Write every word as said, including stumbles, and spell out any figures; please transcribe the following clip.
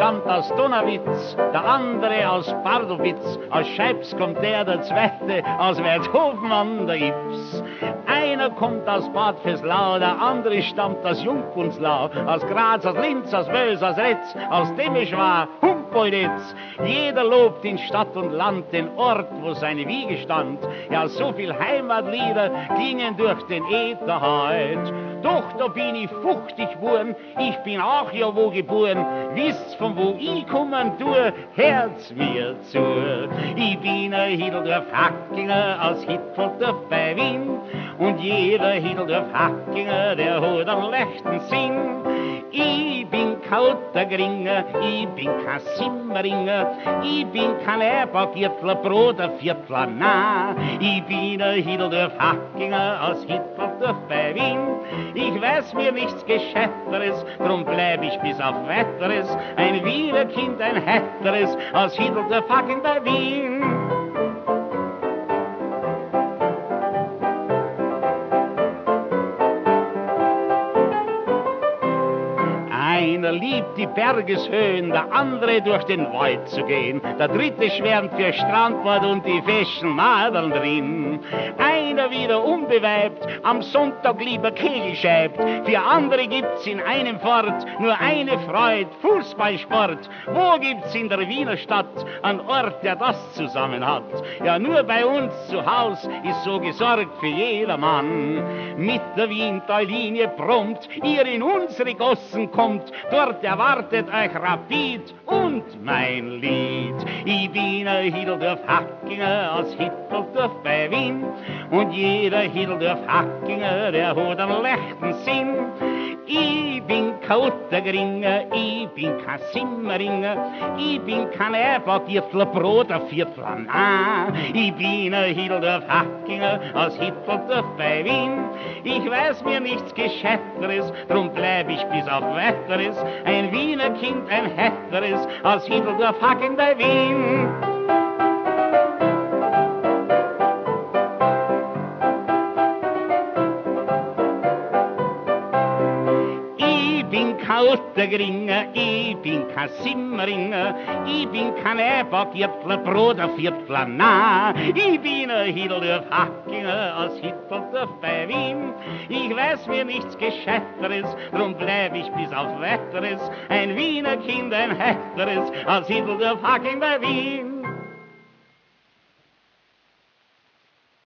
stammt aus Donauwitz, der andere aus Bardowitz, aus Scheibs kommt der, der zweite aus Werthofen an der Ips. Einer kommt aus Bad Vöslau, der andere stammt aus Jungbunslau, aus Graz, aus Linz, aus Wels, aus Retz, aus Temeschwar, Humboldt. Jeder lobt in Stadt und Land den Ort, wo seine Wiege stand. Ja, so viel Heimatlieder klingen durch den Äther heut. Doch da bin ich fuchtig worden, ich bin auch ja wo geboren. Wisst von wo ich kommen tue, hört's mir zu. Ich bin ein Hiddeldorf-Hackinger aus Hitteldorf bei Wien. Und jeder Hiddeldorf-Hackinger, der hat einen leichten Sinn. Ich bin kein Ottergringer, ich bin kein Simmeringer, ich bin kein Erbauviertler, Broderviertler, na. Ich bin ein Hiddeldorf-Hackinger aus Hitteldorf bei Wien. Ich weiß mir nichts Gescheiteres, drum bleib ich bis auf Weiteres ein Wiener Kind, ein Hetteres aus Hiddeldorf-Hacking bei Wien. Einer liebt die Bergeshöhen, der andere durch den Wald zu gehen. Der dritte schwärmt für Strandbad und die feschen Nadeln drin. Einer wieder unbeweibt, am Sonntag lieber Kegel scheibt. Für andere gibt's in einem Fort nur eine Freude, Fußballsport. Wo gibt's in der Wiener Stadt einen Ort, der das zusammen hat? Ja, nur bei uns zu Haus ist so gesorgt für jedermann. Mit der Wientallinie prompt, ihr in unsere Gossen kommt, dort erwartet euch Rapid und mein Lied. Ich bin ein Hiddeldorf-Hackinger aus Hitteldorf bei Wien. Und jeder Hiddeldorf-Hackinger, der hat einen leichten Sinn. Ich bin kein Ottergringer, ich bin kein Simmeringer, ich bin kein Erbautviertler, Broderviertler, na. Ich bin ein Hiddeldorf-Hackinger aus Hitteldorf bei Wien. Ich weiß mir nichts Gescheiteres, drum bleib ich bis auf Weiteres ein Wiener Kind, ein Hetteres aus Hiddeldorf-Hacking bei Wien. Kein Ottergringer, ich bin kein Simmeringer, ich bin kein Erbautviertler, Broderviertler, na. Ich bin ein Hiddeldorf-Hackinger aus Hitteldorf bei Wien. Ich weiß mir nichts Gescheiteres, drum bleib ich bis auf Weiteres ein Wiener Kind, ein Hetteres aus Hitteldorf-Hacking bei Wien.